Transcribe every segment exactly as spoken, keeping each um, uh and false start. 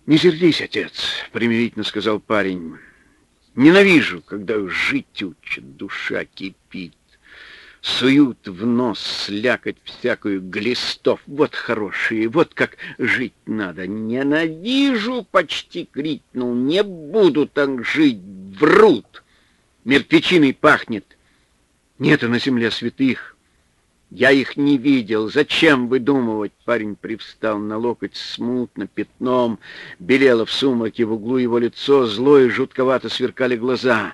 Не сердись, отец, примирительно сказал парень. Ненавижу, когда жить учат, душа кипит. Суют в нос слякоть всякую глистов. Вот хорошие, вот как жить надо. Ненавижу, почти крикнул. Не буду так жить, врут. Мертвечиной пахнет. Нету на земле святых. Я их не видел. Зачем выдумывать? Парень привстал на локоть смутно, пятном. Белело в сумраке в углу его лицо. Зло и жутковато сверкали глаза.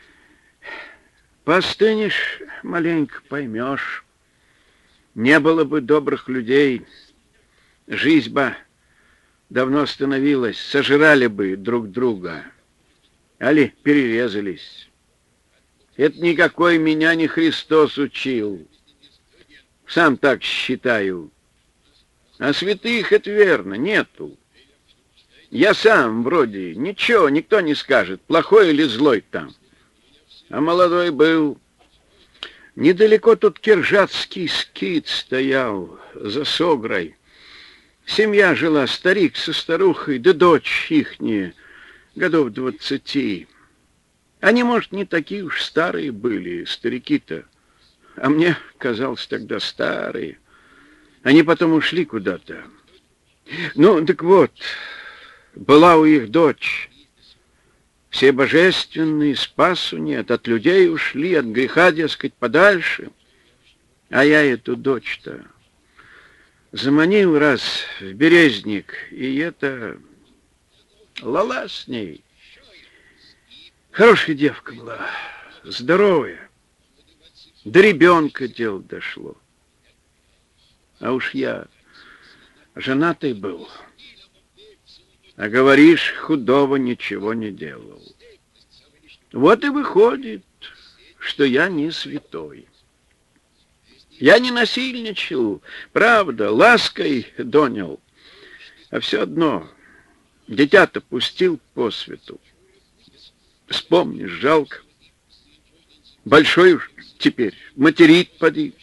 Постынешь, маленько поймешь. Не было бы добрых людей. Жизнь бы давно остановилась. Сожрали бы друг друга. Али перерезались. Это никакой меня не Христос учил. Сам так считаю. А святых, это верно, нету. Я сам вроде ничего, никто не скажет, плохой или злой там. А молодой был. Недалеко тут киржатский скит стоял, за Согрой. Семья жила, старик со старухой, да дочь ихняя, годов двадцати. Они, может, не такие уж старые были, старики-то. А мне казалось тогда старые. Они потом ушли куда-то. Ну, так вот, была у их дочь. Все божественные, спасу нет, от людей ушли, от греха, дескать, подальше. А я эту дочь-то заманил раз в березник, и это лала с ней. Хорошая девка была, здоровая. До ребенка дело дошло. А уж я женатый был. А говоришь, худого ничего не делал. Вот и выходит, что я не святой. Я не насильничал, правда, лаской донял. А все одно, дитя-то пустил по свету. Вспомнишь, жалко. Большой уж теперь, материт поди.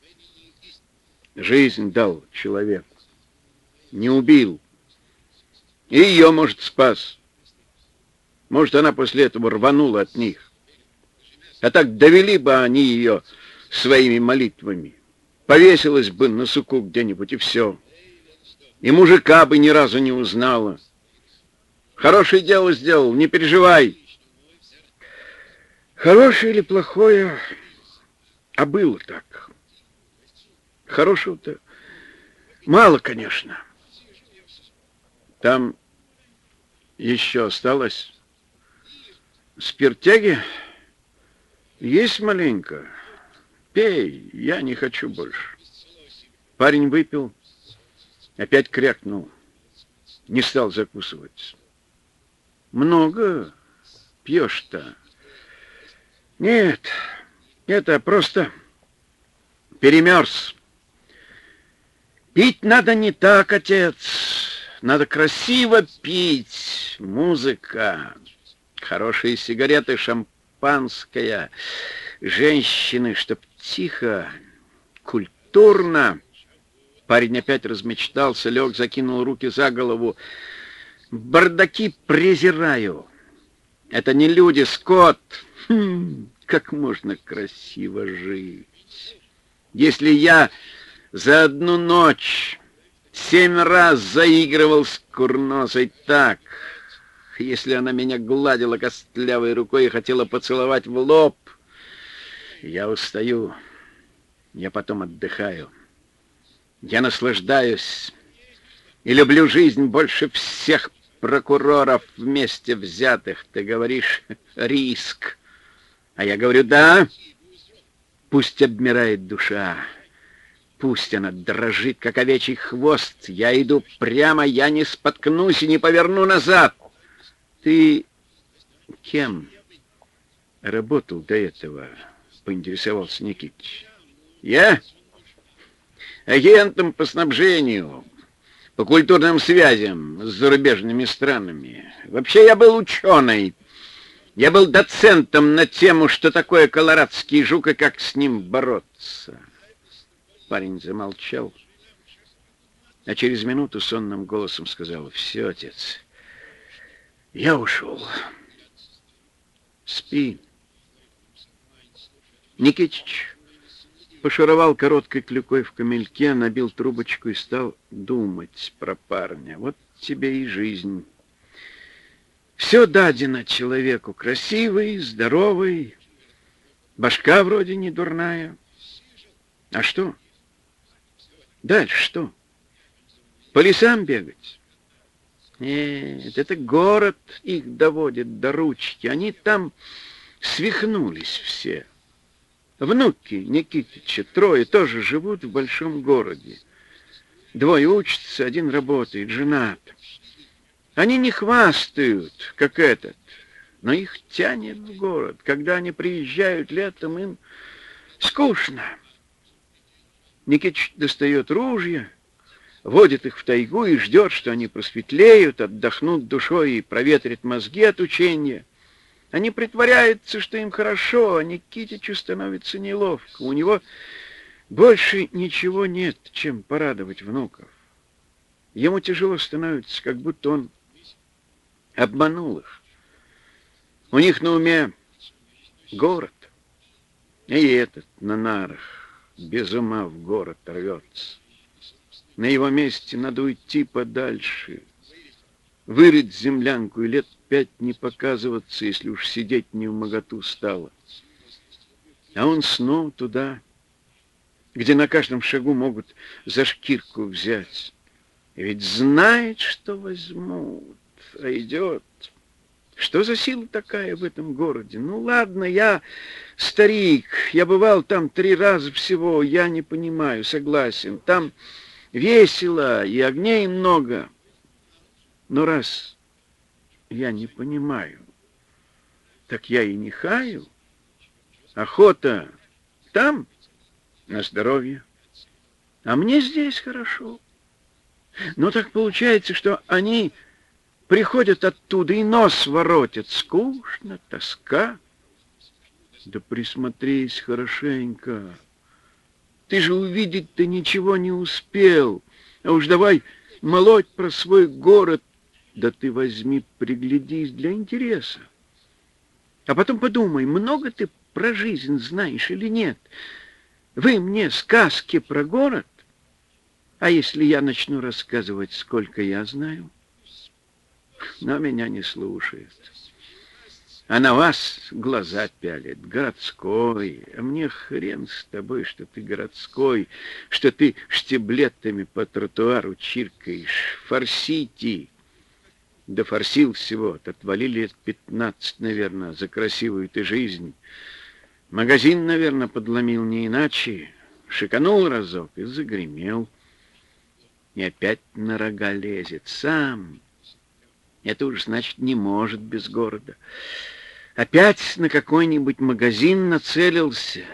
Жизнь дал человеку, не убил. И ее, может, спас. Может, она после этого рванула от них. А так довели бы они ее своими молитвами. Повесилась бы на суку где-нибудь, и все. И мужика бы ни разу не узнала. Хорошее дело сделал, не переживай. Хорошее или плохое, а было так. Хорошего-то мало, конечно. Там еще осталось спиртяги. Есть маленько. Пей, я не хочу больше. Парень выпил, опять крякнул. Не стал закусывать. Много пьешь-то? Нет, это просто перемерз. Пить надо не так, отец. Надо красиво пить. Музыка, хорошие сигареты, шампанское, женщины, чтоб тихо, культурно. Парень опять размечтался, лег, закинул руки за голову. Бардаки презираю. Это не люди, скот. Хм, как можно красиво жить. Если я за одну ночь семь раз заигрывал с курносой так, если она меня гладила костлявой рукой и хотела поцеловать в лоб, я устаю, я потом отдыхаю. Я наслаждаюсь и люблю жизнь больше всех прокуроров вместе взятых. Ты говоришь, риск. А я говорю, да, пусть обмирает душа. Пусть она дрожит, как овечий хвост. Я иду прямо, я не споткнусь и не поверну назад. Ты кем работал до этого? Поинтересовался Никитич. Я? Агентом по снабжению, по культурным связям с зарубежными странами. Вообще я был ученый. Я был доцентом на тему, что такое колорадский жук и как с ним бороться. Парень замолчал, а через минуту сонным голосом сказал: «Все, отец, Я ушел. Спи. Никитич пошаровал короткой клюкой в камельке, набил трубочку и стал думать про парня. Вот тебе и жизнь. Все дадено человеку. Красивый, здоровый, башка вроде не дурная. А что? Дальше что? По лесам бегать? Нет, это город их доводит до ручки. Они там свихнулись все. Внуки Никитича, трое, тоже живут в большом городе. Двое учатся, один работает, женат. Они не хвастают, как этот, но их тянет в город. Когда они приезжают летом, им скучно. Никитич достает ружья, водит их в тайгу и ждет, что они просветлеют, отдохнут душой и проветрят мозги от учения. Они притворяются, что им хорошо, а Никитичу становится неловко. У него больше ничего нет, чем порадовать внуков. Ему тяжело становится, как будто он обманул их. У них на уме город, и этот на нарах без ума в город рвется. На его месте надо уйти подальше, вырыть землянку и лет пять не показываться, если уж сидеть не вмоготу стало. А он снова туда, где на каждом шагу могут за шкирку взять. И ведь знает, что возьмут, а идет. Что за сила такая в этом городе? Ну ладно, я старик, я бывал там три раза всего, я не понимаю, согласен. Там весело и огней много. Но раз я не понимаю, так я и не хаю. Охота там на здоровье, а мне здесь хорошо. Но так получается, что они приходят оттуда и нос воротят. Скучно, тоска. Да присмотрись хорошенько. Ты же увидеть-то ничего не успел. А уж давай молоть про свой город. Да ты возьми, приглядись для интереса. А потом подумай, много ты про жизнь знаешь или нет? Вы мне сказки про город? А если я начну рассказывать, сколько я знаю? Но меня не слушает. А на вас глаза пялит. Городской. А мне хрен с тобой, что ты городской, что ты штиблетами по тротуару чиркаешь. Форсите. Да форсил всего-то, отвалили лет пятнадцать, наверное, за красивую ты жизнь. Магазин, наверное, подломил не иначе. Шиканул разок и загремел. И опять на рога лезет. Сам. Это уж, значит, не может без города. Опять на какой-нибудь магазин нацелился.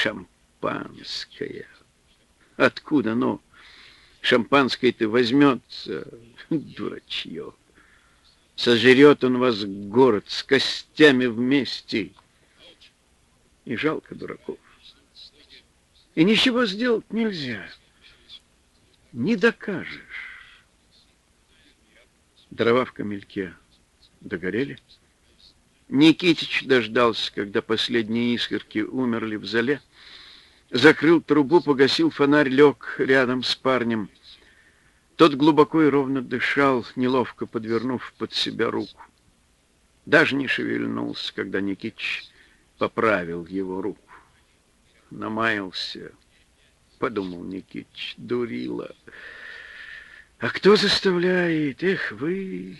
Шампанское. Откуда оно? Шампанское-то возьмется. Дурачье. Сожрет он вас город с костями вместе. И жалко дураков. И ничего сделать нельзя. Не докажешь. Дрова в камельке догорели. Никитич дождался, когда последние искорки умерли в зале. Закрыл трубу, погасил фонарь, лег рядом с парнем. Тот глубоко и ровно дышал, неловко подвернув под себя руку. Даже не шевельнулся, когда Никитич поправил его руку. Намаялся, подумал Никитич, дурила. А кто заставляет? Эх вы!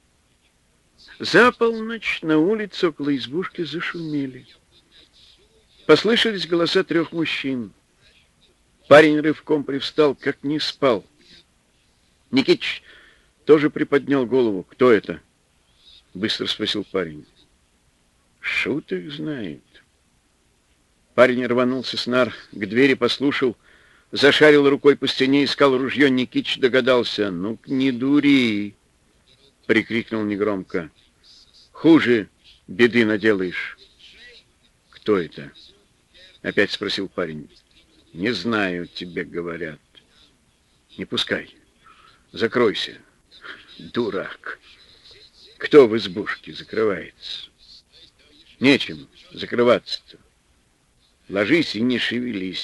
За полночь на улице около избушки зашумели. Послышались голоса трех мужчин. Парень рывком привстал, как не спал. Никитич тоже приподнял голову. «Кто это?» — быстро спросил парень. «Шут их знает». Парень рванулся с нар к двери, послушал, зашарил рукой по стене, искал ружье. Никитич догадался. «Ну, не дури!» — прикрикнул негромко. «Хуже беды наделаешь». «Кто это?» — опять спросил парень. «Не знаю, тебе говорят». «Не пускай. Закройся, дурак». Кто в избушке закрывается? Нечем закрываться-то. Ложись и не шевелись.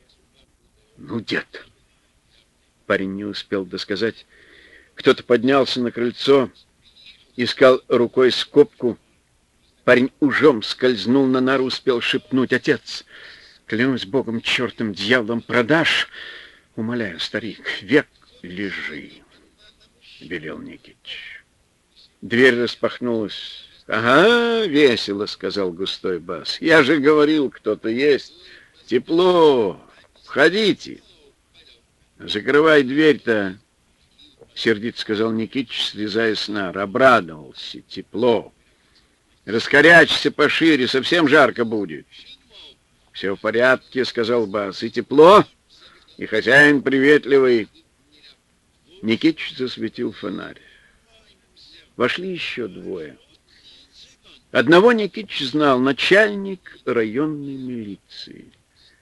Ну, дед. Парень не успел досказать. Кто-то поднялся на крыльцо, искал рукой скобку. Парень ужом скользнул на нару, успел шепнуть: отец, клянусь богом, чертом, дьяволом продашь. Умоляю, старик, век лежи, велел Никитич. Дверь распахнулась. Ага, весело, сказал густой бас. Я же говорил, кто-то есть. Тепло. Входите. Закрывай дверь-то, сердито сказал Никитич, слезая с нар. Обрадовался. Тепло. Раскорячься пошире, совсем жарко будет. Все в порядке, сказал бас. И тепло, и хозяин приветливый. Никитич засветил фонарь. Вошли еще двое. Одного Никитич знал, начальник районной милиции.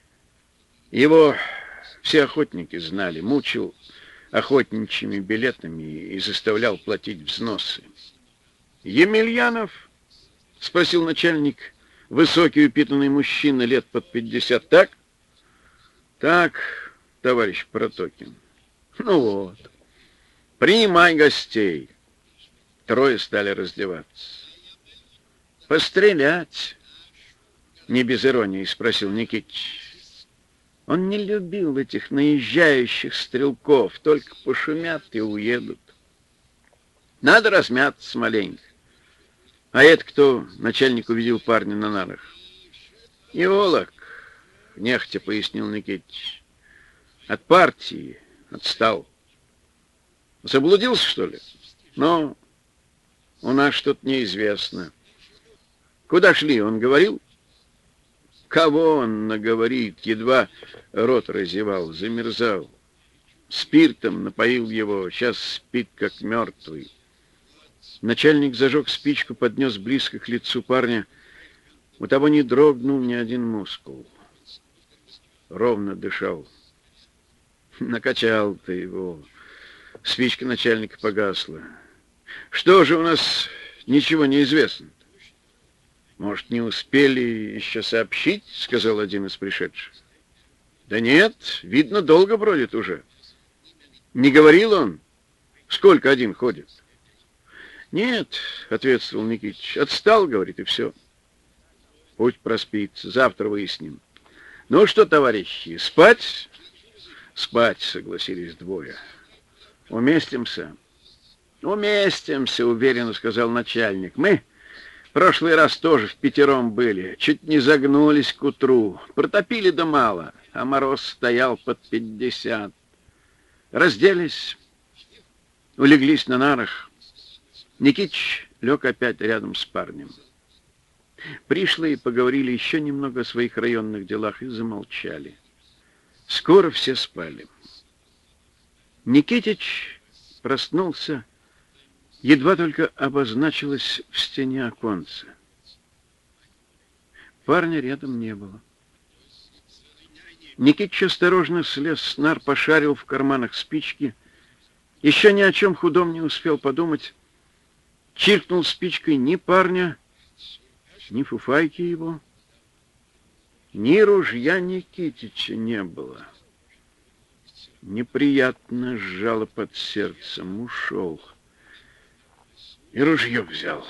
Его все охотники знали, мучил охотничьими билетами и заставлял платить взносы. Емельянов? Спросил начальник, высокий упитанный мужчина лет под пятьдесят. Так? Так, товарищ Протокин. Ну вот, принимай гостей. Трое стали раздеваться. Пострелять? Не без иронии спросил Никитич. Он не любил этих наезжающих стрелков, только пошумят и уедут. Надо размяться маленько. А это кто? Начальник увидел парня на нарах. Иолог, нехотя пояснил Никитич. От партии отстал. Заблудился, что ли? Но у нас что-то неизвестно. Куда шли, он говорил? Кого он наговорит? Едва рот разевал, замерзал. Спиртом напоил его, сейчас спит, как мертвый. Начальник зажег спичку, поднес близко к лицу парня. У того не дрогнул ни один мускул. Ровно дышал. Накачал ты его. Спичка начальника погасла. Что же у нас ничего не известно? Может, не успели еще сообщить, сказал один из пришедших. Да нет, видно, долго бродит уже. Не говорил он, сколько один ходит? Нет, ответствовал Никитич, отстал, говорит, и все. Пусть проспится, завтра выясним. Ну что, товарищи, спать? Спать, согласились двое. Уместимся? Уместимся, уверенно сказал начальник. Мы в прошлый раз тоже впятером были, чуть не загнулись к утру, протопили да мало, а мороз стоял под пятьдесят. Разделись, улеглись на нарах. Никитич лег опять рядом с парнем. Пришлые поговорили еще немного о своих районных делах и замолчали. Скоро все спали. Никитич проснулся, едва только обозначилось в стене оконце. Парня рядом не было. Никитич осторожно слез с нар, пошарил в карманах спички. Еще ни о чем худом не успел подумать. Чиркнул спичкой ни парня, ни фуфайки его, ни ружья Никитича не было. Неприятно сжало под сердцем, ушел. И ружье взял.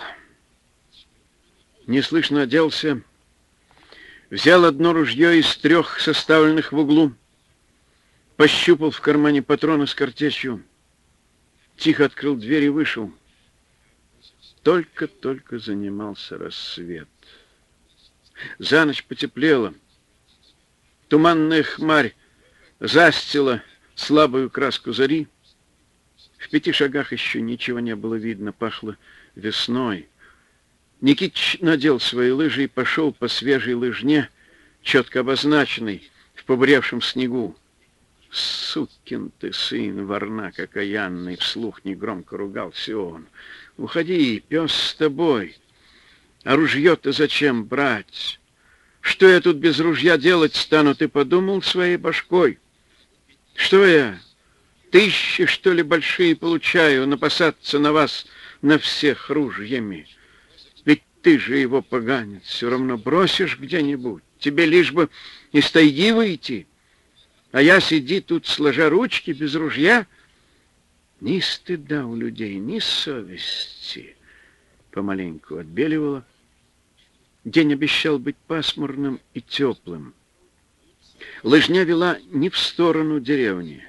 Неслышно оделся, взял одно ружье из трех, составленных в углу, пощупал в кармане патроны с картечью, тихо открыл дверь и вышел. Только-только занимался рассвет. За ночь потеплело. Туманная хмарь застила слабую краску зари. В пяти шагах еще ничего не было видно, пахло весной. Никитич надел свои лыжи и пошел по свежей лыжне, четко обозначенной в побуревшем снегу. «Сукин ты сын, варнак окаянный!» — вслух негромко ругался он. «Уходи, пес с тобой. А ружье-то зачем брать? Что я тут без ружья делать стану, ты подумал своей башкой? Что я, Тысячи, что ли, большие получаю, напасаться на вас, на всех ружьями. Ведь ты же его, поганец, все равно бросишь где-нибудь. Тебе лишь бы из тайги выйти. А я сиди тут, сложа ручки, без ружья. Ни стыда у людей, ни совести. Помаленьку отбеливало. День обещал быть пасмурным и теплым. Лыжня вела не в сторону деревни.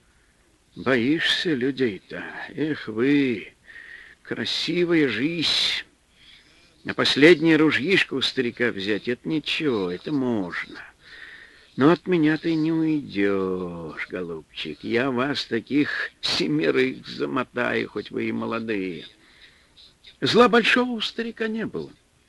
Боишься людей-то? Эх вы, красивая жизнь. А последнее ружьишко у старика взять — это ничего, это можно. Но от меня ты не уйдешь, голубчик. Я вас таких семерых замотаю, хоть вы и молодые. Зла большого у старика не было.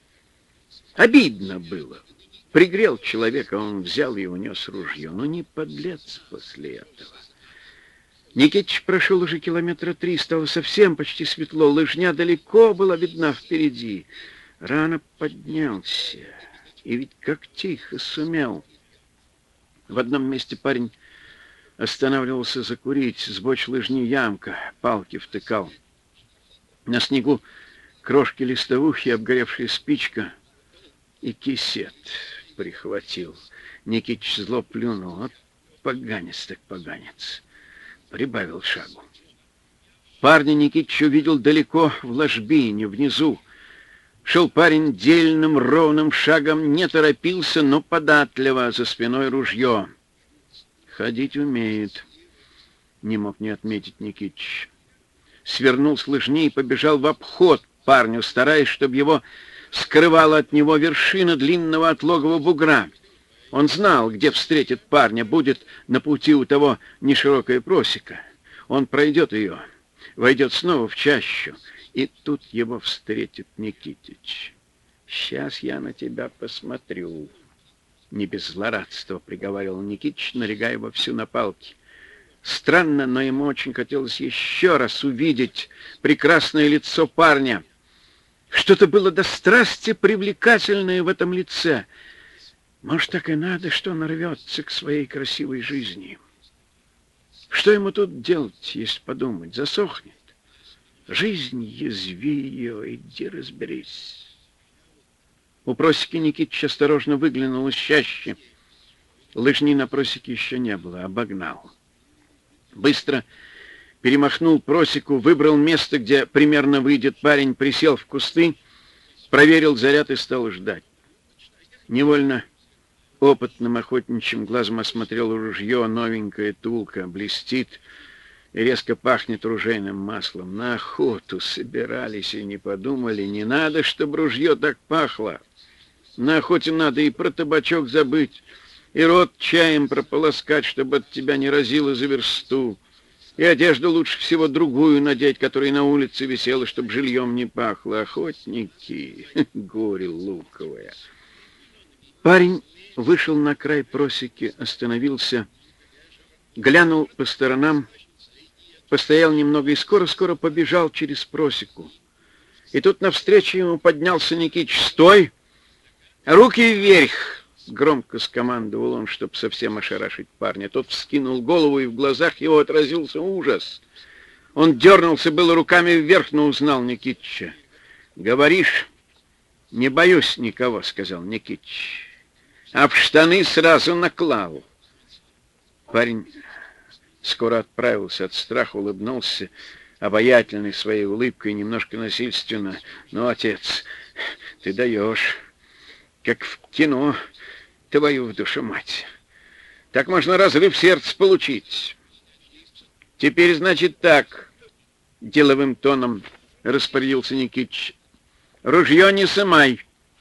Обидно было. Пригрел человека, он взял и унес ружье. Но не подлец после этого. Никитич прошел уже километра три, стало совсем почти светло. Лыжня далеко была видна впереди. Рано поднялся. И ведь как тихо сумел. В одном месте парень останавливался закурить. Сбоч лыжни ямка, палки втыкал. На снегу крошки листовухи, обгоревшая спичка и кисет прихватил. Никитич зло плюнул. Вот поганец так поганец. Прибавил шагу. Парня Никитич увидел далеко в ложбине, внизу. Шел парень дельным, ровным шагом, не торопился, но податливо, за спиной ружье. Ходить умеет, не мог не отметить Никитич. Свернул с лыжни и побежал в обход парню, стараясь, чтобы его скрывала от него вершина длинного отлогого бугра. Он знал, где встретит парня, будет на пути у того неширокая просека. Он пройдет ее, войдет снова в чащу, и тут его встретит Никитич. «Сейчас я на тебя посмотрю», — не без злорадства приговаривал Никитич, налегая вовсю на палки. Странно, но ему очень хотелось еще раз увидеть прекрасное лицо парня. Что-то было до страсти привлекательное в этом лице. Может, так и надо, что он рвется к своей красивой жизни. Что ему тут делать, если подумать? Засохнет. Жизнь, язви ее, иди разберись. У просеки Никитич осторожно выглянул из чащи. Лыжни на просеке еще не было, обогнал. Быстро перемахнул просеку, выбрал место, где примерно выйдет парень, присел в кусты, проверил заряд и стал ждать. Невольно опытным охотничьим глазом осмотрел ружье, новенькая тулка, блестит и резко пахнет ружейным маслом. На охоту собирались и не подумали, не надо, чтобы ружье так пахло. На охоте надо и про табачок забыть, и рот чаем прополоскать, чтобы от тебя не разило за версту, и одежду лучше всего другую надеть, которая на улице висела, чтобы жильем не пахло. Охотники, горе луковое. Парень вышел на край просеки, остановился, глянул по сторонам, постоял немного и скоро-скоро побежал через просеку. И тут навстречу ему поднялся Никитич. «Стой! Руки вверх!» — громко скомандовал он, чтобы совсем ошарашить парня. Тот вскинул голову, и в глазах его отразился ужас. Он дернулся было руками вверх, но узнал Никитича. «Говоришь, не боюсь никого», — сказал Никитич. «А в штаны сразу наклал». Парень скоро отправился от страха, улыбнулся, обаятельной своей улыбкой, немножко насильственно. «Ну, отец, ты даешь, как в кино, твою в душу мать. Так можно разрыв сердца получить. Теперь, значит, так», — деловым тоном распорядился Никитич. «Ружье не сымай,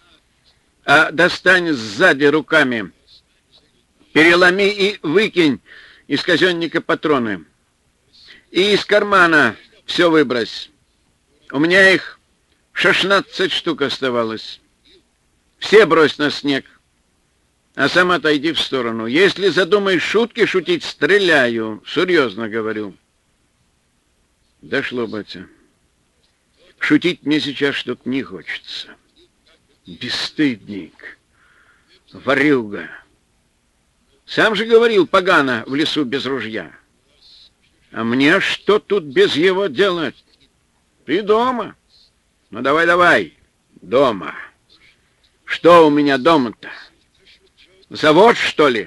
а достань сзади руками. Переломи и выкинь из казенника патроны. И из кармана все выбрось. У меня их шестнадцать штук оставалось. Все брось на снег, а сам отойди в сторону. Если задумаешь шутки шутить, стреляю. Серьезно говорю». «Дошло, батя. Шутить мне сейчас что-то не хочется. Бесстыдник, ворюга. Сам же говорил, погано в лесу без ружья. А мне что тут без его делать? Ты дома? Ну, давай-давай, дома. Что у меня дома-то? Завод, что ли?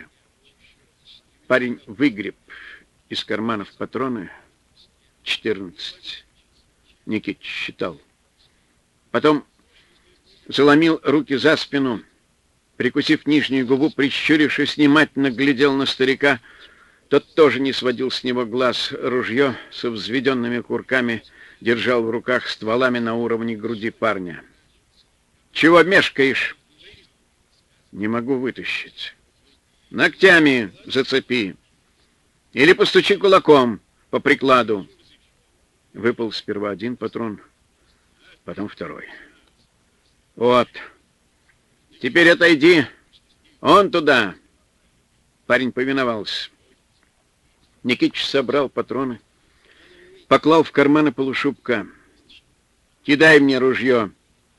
Парень выгреб из карманов патроны. четырнадцать. Никитич считал. Потом заломил руки за спину, прикусив нижнюю губу, прищурившись, внимательно глядел на старика. Тот тоже не сводил с него глаз. Ружье со взведенными курками держал в руках, стволами на уровне груди парня. «Чего мешкаешь?» «Не могу вытащить». «Ногтями зацепи. Или постучи кулаком по прикладу». Выпал сперва один патрон, потом второй. «Вот. Теперь отойди. Он туда». Парень повиновался. Никитич собрал патроны, поклал в карманы полушубка. «Кидай мне ружье,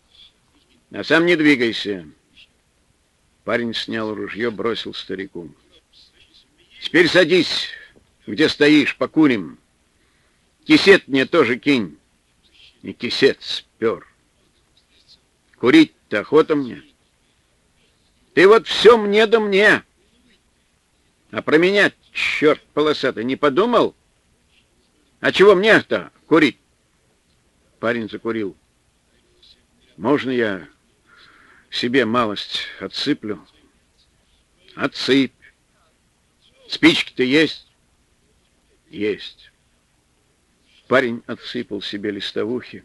а сам не двигайся». Парень снял ружье, бросил старику. «Теперь садись, где стоишь, покурим. Кисет мне тоже кинь». И кисет спер. «Курить-то охота мне. Ты вот все мне да мне. А про меня, черт полосатый, не подумал? А чего мне-то курить?» Парень закурил. «Можно я себе малость отсыплю?» «Отсыпь. Спички-то есть?» «Есть». Парень отсыпал себе листовухи,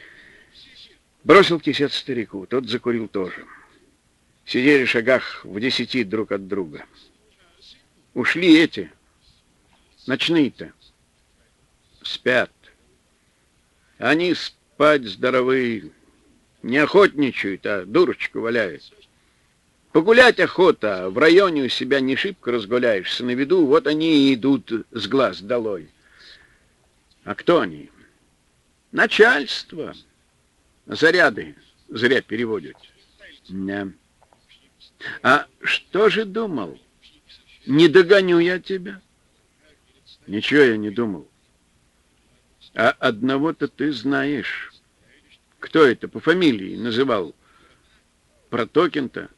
бросил кисет старику. Тот закурил тоже. Сидели в шагах в десяти друг от друга. Ушли эти, ночные-то. Спят. Они спать здоровые, не охотничают, а дурочку валяют. Погулять охота, в районе у себя не шибко разгуляешься на виду, вот они и идут с глаз долой. А кто они? Начальство. Заряды зря переводят. Да. А что же думал? Не догоню я тебя. Ничего я не думал. А одного-то ты знаешь. Кто это по фамилии называл? Протокин-то.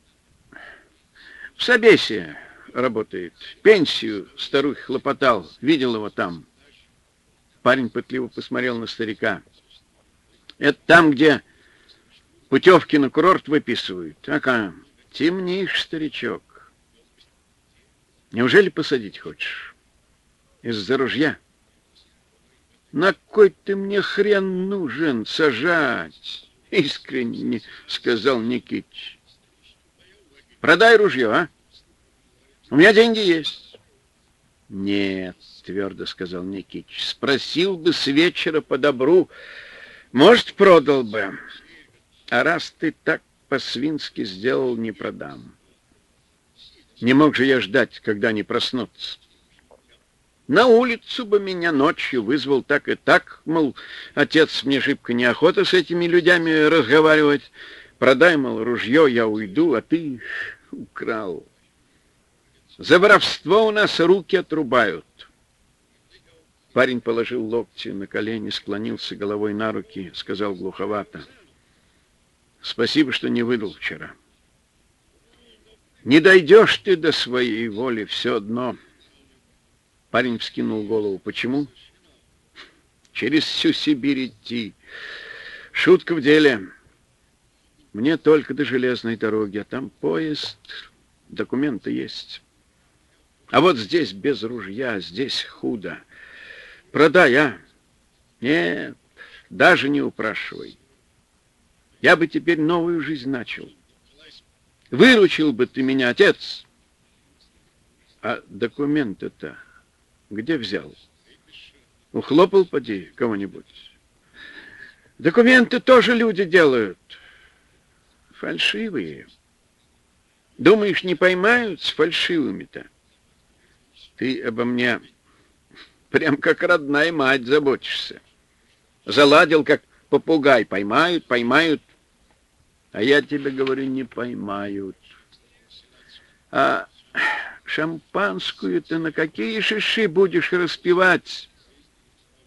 В Собесе работает. Пенсию старухи хлопотал. Видел его там. Парень пытливо посмотрел на старика. Это там, где путевки на курорт выписывают. Ага, темнишь, старичок. Неужели посадить хочешь? Из-за ружья? На кой ты мне хрен нужен сажать? Искренне сказал Никитич. Продай ружье, а? У меня деньги есть. Нет, твердо сказал Никитич. Спросил бы с вечера по добру, может, продал бы. А раз ты так по-свински сделал, не продам. Не мог же я ждать, когда они проснутся. На улицу бы меня ночью вызвал так и так, мол, отец, мне шибко неохота с этими людьми разговаривать. Продай, мол, ружье, я уйду, а ты украл. За воровство у нас руки отрубают. Парень положил локти на колени, склонился головой на руки, сказал глуховато. Спасибо, что не выдал вчера. Не дойдешь ты до своей воли, все одно. Парень вскинул голову. Почему? Через всю Сибирь идти. Шутка в деле. Мне только до железной дороги, а там поезд, документы есть. А вот здесь без ружья, здесь худо. Продай, а? Нет, даже не упрашивай. Я бы теперь новую жизнь начал. Выручил бы ты меня, отец. А документы-то где взял? Ухлопал, поди, кого-нибудь. Документы тоже люди делают. Фальшивые. Думаешь, не поймают с фальшивыми-то? Ты обо мне прям как родная мать заботишься. Заладил, как попугай. Поймают, поймают. А я тебе говорю, не поймают. А шампанскую ты на какие шиши будешь распивать?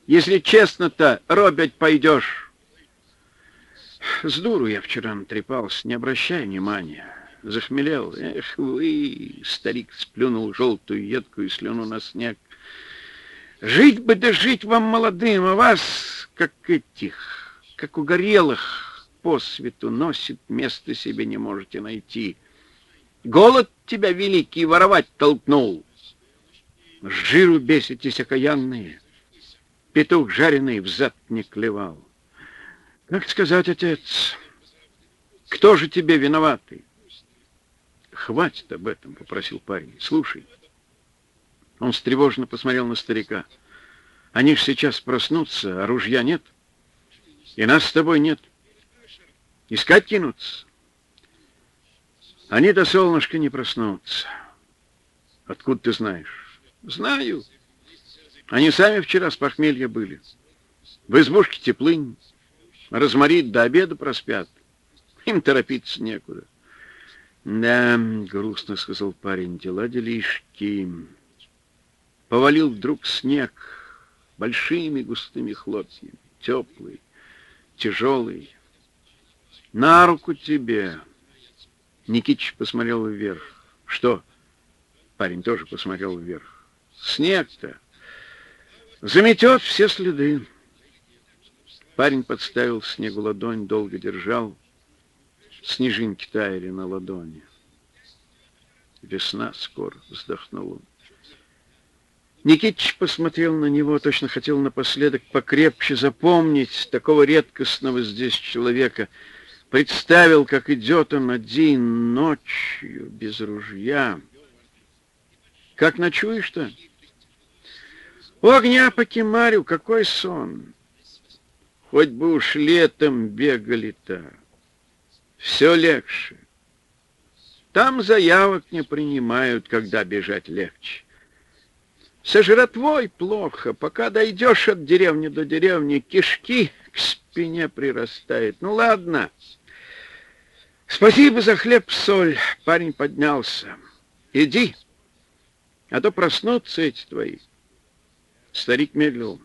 Если честно-то, робить пойдешь. С дуру я вчера натрепался, не обращай внимания. Захмелел. Эх вы, старик сплюнул желтую едкую слюну на снег. Жить бы да жить вам молодым, а вас, как этих, как угорелых, по свету носит, места себе не можете найти. Голод тебя великий воровать толкнул. С жиру беситесь окаянные. Петух жареный взад не клевал. Как сказать, отец, кто же тебе виноватый? Хватит об этом, попросил парень. Слушай. Он встревоженно посмотрел на старика. Они ж сейчас проснутся, а ружья нет. И нас с тобой нет. Искать кинутся. Они до солнышка не проснутся. Откуда ты знаешь? Знаю. Они сами вчера с похмелья были. В избушке теплынь. Розмарит до обеда проспят. Им торопиться некуда. Да, грустно сказал парень, дела делишки. Повалил вдруг снег большими густыми хлопьями. Теплый, тяжелый. На руку тебе. Никитич посмотрел вверх. Что? Парень тоже посмотрел вверх. Снег-то заметет все следы. Парень подставил снегу ладонь, долго держал. Снежинки таяли на ладони. Весна скоро, вздохнул он. Никитич посмотрел на него, точно хотел напоследок покрепче запомнить такого редкостного здесь человека. Представил, как идет он один ночью, без ружья. Как ночуешь-то? У огня по кемарю, какой сон! Хоть бы уж летом бегали-то. Все легче. Там заявок не принимают, когда бежать легче. Со жратвой плохо. Пока дойдешь от деревни до деревни, кишки к спине прирастает. Ну ладно. Спасибо за хлеб-соль. Парень поднялся. Иди, а то проснутся эти твои. Старик медлил.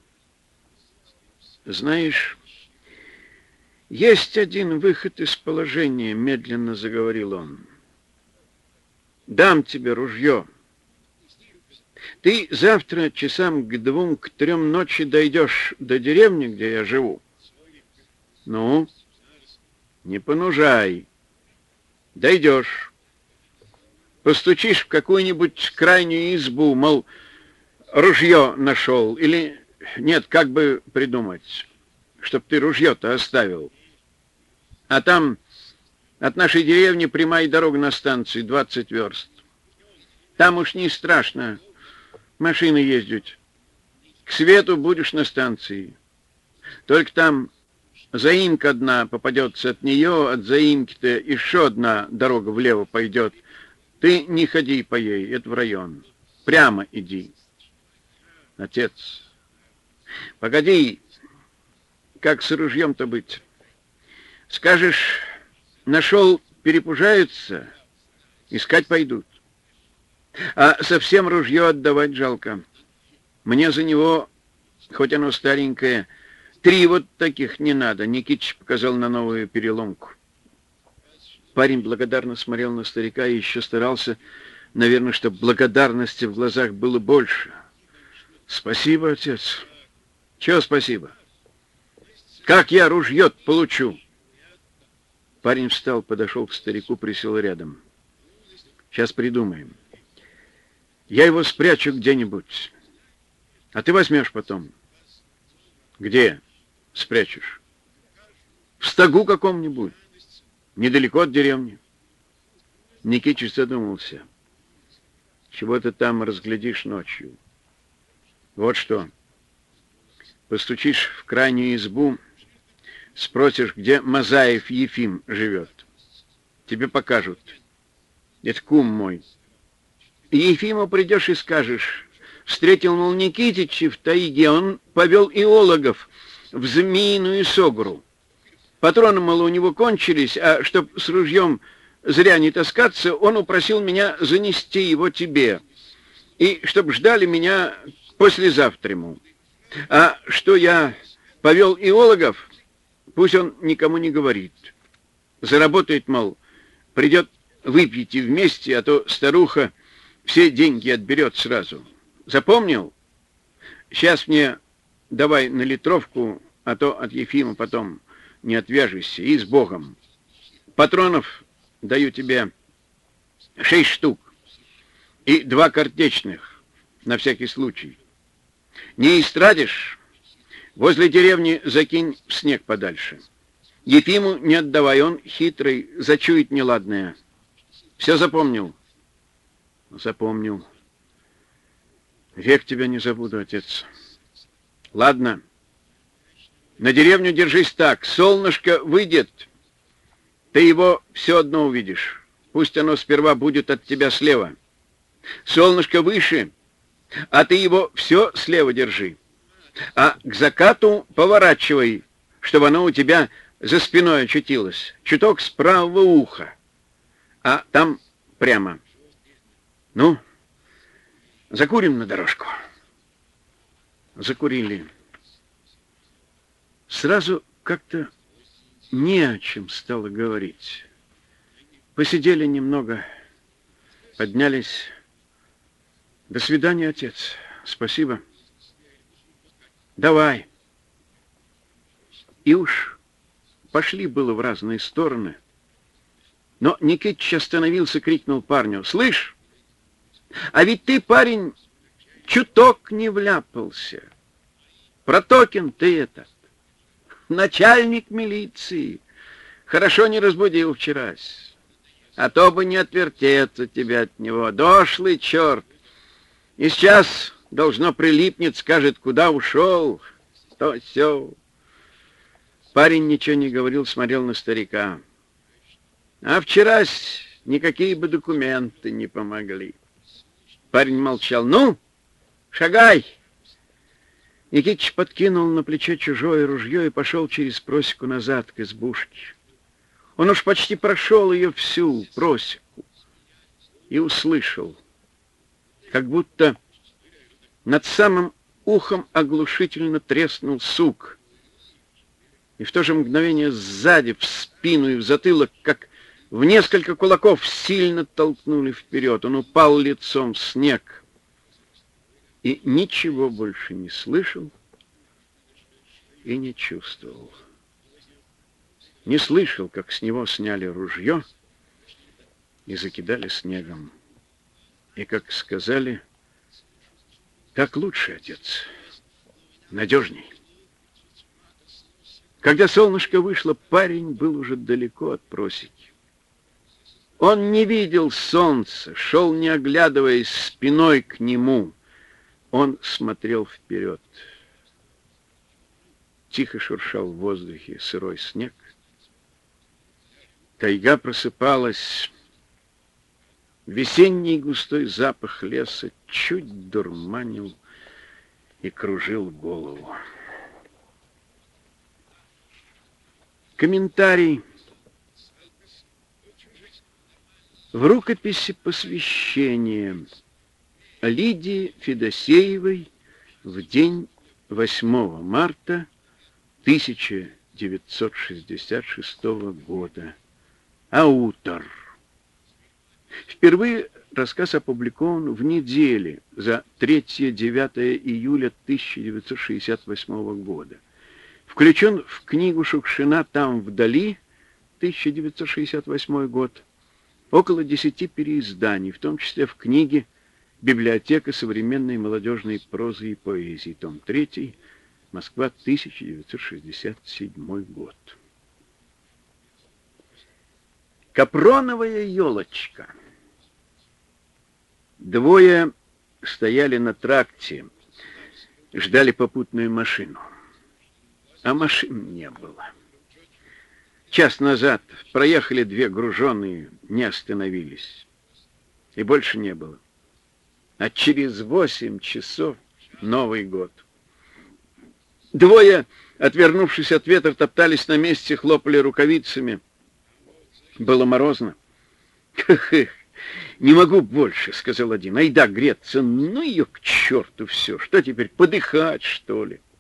Знаешь, есть один выход из положения, медленно заговорил он. Дам тебе ружье. Ты завтра часам к двум, к трем ночи дойдешь до деревни, где я живу. Ну, не понужай. Дойдешь. Постучишь в какую-нибудь крайнюю избу, мол, ружье нашел. Или, нет, как бы придумать, чтоб ты ружье-то оставил. А там от нашей деревни прямая дорога на станцию, двадцать верст. Там уж не страшно машины ездить. К свету будешь на станции. Только там заимка одна попадется, от нее, от заимки-то еще одна дорога влево пойдет. Ты не ходи по ей, это в район. Прямо иди. Отец, погоди, как с ружьем-то быть? Скажешь, нашел, перепужаются, искать пойдут. А совсем ружье отдавать жалко. Мне за него, хоть оно старенькое, три вот таких не надо. Никитич показал на новую переломку. Парень благодарно смотрел на старика и еще старался, наверное, чтобы благодарности в глазах было больше. Спасибо, отец. Чего спасибо? Как я ружье получу? Парень встал, подошел к старику, присел рядом. Сейчас придумаем. Я его спрячу где-нибудь, а ты возьмешь потом. Где спрячешь? В стогу каком-нибудь, недалеко от деревни. Никитич задумался. Чего ты там разглядишь ночью? Вот что. Постучишь в крайнюю избу, спросишь, где Мазаев Ефим живет. Тебе покажут. Это кум мой. Ефиму придешь и скажешь, встретил, мол, Никитича в тайге, он повел иологов в Змеиную Согру. Патроны, мол, у него кончились, а чтоб с ружьем зря не таскаться, он упросил меня занести его тебе, и чтоб ждали меня послезавтраму. А что я повел иологов, пусть он никому не говорит. Заработает, мол, придет, выпьете вместе, а то старуха все деньги отберет сразу. Запомнил? Сейчас мне давай на литровку, а то от Ефима потом не отвяжешься. И с Богом. Патронов даю тебе шесть штук и два картечных, на всякий случай. Не истратишь, возле деревни закинь в снег подальше. Ефиму не отдавай, он хитрый, зачует неладное. Все запомнил? Запомнил. Век тебя не забуду, отец. Ладно. На деревню держись так. Солнышко выйдет, ты его все одно увидишь. Пусть оно сперва будет от тебя слева. Солнышко выше, а ты его все слева держи. А к закату поворачивай, чтобы оно у тебя за спиной очутилось. Чуток с правого уха. А там прямо. Ну, закурим на дорожку. Закурили. Сразу как-то не о чем стало говорить. Посидели немного, поднялись. До свидания, отец. Спасибо. Давай. И уж пошли было в разные стороны. Но Никитич остановился, крикнул парню: «Слышь, а ведь ты, парень, чуток не вляпался. Протокин ты этот, начальник милиции. Хорошо не разбудил вчерась. А то бы не отвертеться тебя от него. Дошлый черт. И сейчас должно прилипнет, скажет, куда ушел. То все». Парень ничего не говорил, смотрел на старика. А вчерась никакие бы документы не помогли. Парень молчал. «Ну, шагай!» Никитич подкинул на плечо чужое ружье и пошел через просеку назад к избушке. Он уж почти прошел ее всю, просеку, и услышал, как будто над самым ухом оглушительно треснул сук. И в то же мгновение сзади, в спину и в затылок, как в несколько кулаков, сильно толкнули вперед. Он упал лицом в снег и ничего больше не слышал и не чувствовал. Не слышал, как с него сняли ружье и закидали снегом. И, как сказали, так лучше, отец, надежней. Когда солнышко вышло, парень был уже далеко от просеки. Он не видел солнца, шел, не оглядываясь, спиной к нему. Он смотрел вперед. Тихо шуршал в воздухе сырой снег. Тайга просыпалась. Весенний густой запах леса чуть дурманил и кружил голову. Комментарий. В рукописи посвящения Лидии Федосеевой в день восьмого марта тысяча девятьсот шестьдесят шестого года. Аутор. Впервые рассказ опубликован в неделе за третье-девятое июля тысяча девятьсот шестьдесят восьмого года. Включен в книгу Шукшина «Там вдали» тысяча девятьсот шестьдесят восьмой год. Около десяти переизданий, в том числе в книге «Библиотека современной молодежной прозы и поэзии», том третий, Москва, тысяча девятьсот шестьдесят седьмой год. Капроновая елочка. Двое стояли на тракте, ждали попутную машину. А машин не было. Час назад проехали две груженые, не остановились. И больше не было. А через восемь часов Новый год. Двое, отвернувшись от ветра, топтались на месте, хлопали рукавицами. Было морозно. «Эх, не могу больше», — сказал один. «Айда греться, ну ее к черту все. Что теперь, подыхать, что ли?»